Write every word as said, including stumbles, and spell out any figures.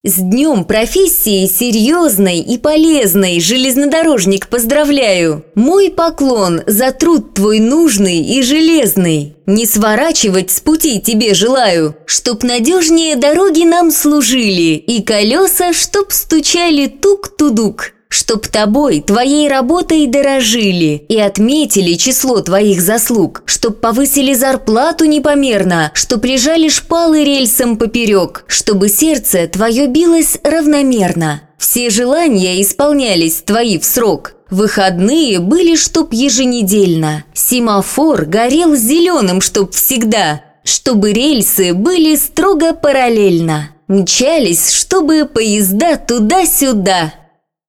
С днем профессии серьезной и полезной, железнодорожник, поздравляю! Мой поклон за труд твой нужный и железный. Не сворачивать с пути тебе желаю, чтоб надежнее дороги нам служили, и колеса, чтоб стучали тук-тудук. Чтоб тобой, твоей работой дорожили и отметили число твоих заслуг, чтоб повысили зарплату непомерно, чтоб прижали шпалы рельсом поперек, чтобы сердце твое билось равномерно. Все желания исполнялись твои в срок. Выходные были, чтоб еженедельно. Семафор горел зеленым, чтоб всегда. Чтобы рельсы были строго параллельно. Мчались, чтобы поезда туда-сюда.